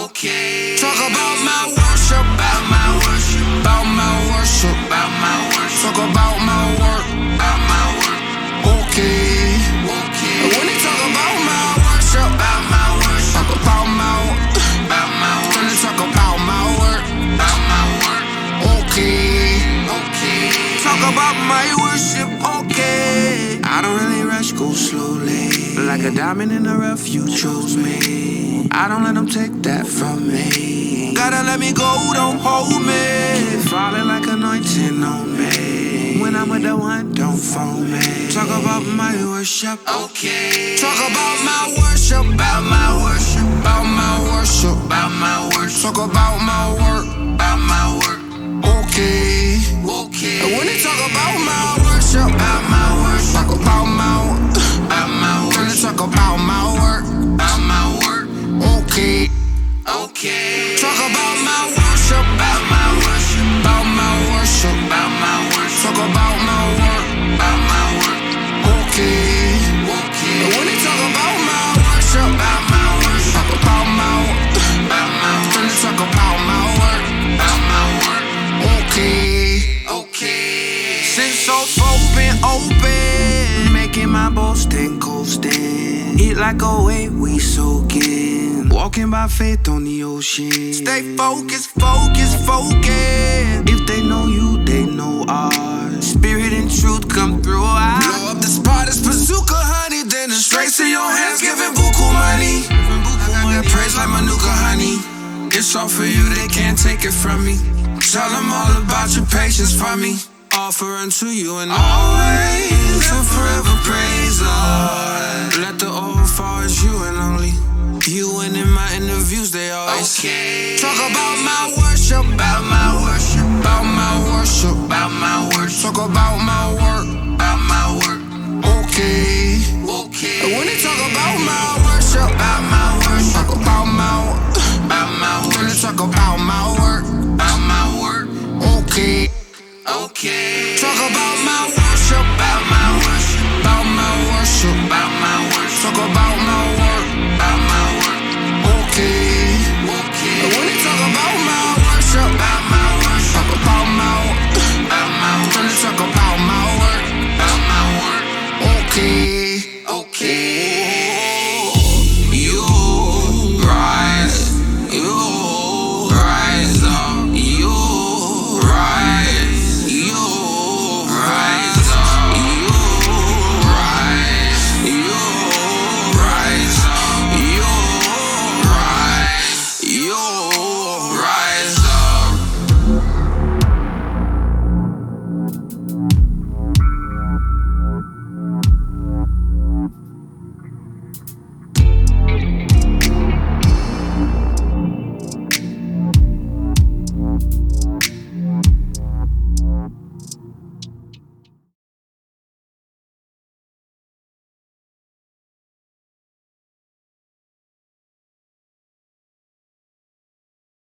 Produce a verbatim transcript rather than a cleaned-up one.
okay. Talk about my worship, about my worship, about my worship, about my worship. Talk about my work, about my work, okay, okay. And when they talk about my worship, about my worship, talk about my work, about my work. When they talk about my work, about my work, okay, okay. Talk about my worship, okay. I don't really rush, go slowly. Like a diamond in the rough, you chose me. I don't let them take that from me. Gotta let me go, don't hold me. Falling like anointing on me. When I'm with the one, don't phone me. Talk about my worship, okay. Talk about my worship, about my worship, about my worship, about my worship. Talk about my work, about my work, okay, okay. And when they talk about my worship, about my worship, talk about my work, about my work. When they talk about my work, about my work, okay, okay. Talk about my worship, about my worship, about my worship, about my worship. Talk about my work, about my work, okay, okay. And when they talk about my worship, about my worship, talk about my work, about my work. When they talk about my work, about my work, okay, okay. Since so far been open, making my boasting coasting. Eat like a wave, we soaking. Walking by faith on the ocean. Stay focused, focused, focused. If they know you, they know ours. Spirit and truth come through our blow up the spot, it's bazooka, honey. Then it's straight to your hands, giving buku money. I got praise like Manuka, honey. It's all for you, they can't take it from me. Tell them all about your patience for me. Offer unto you and always and forever praise, Lord. Let the old fall as you and only you, and in my interviews they always okay. Talk about my worship, about my worship, about my worship, about my worship. Talk about my work, about my work, okay, okay. And when they talk about my worship, about my worship, talk about my work, about my work. When they talk about my work, about my work, okay, okay. Talk about my worship, about my worship, about my worship, about my worship. Talk about my work, about my work, okay, okay. And when they talk about my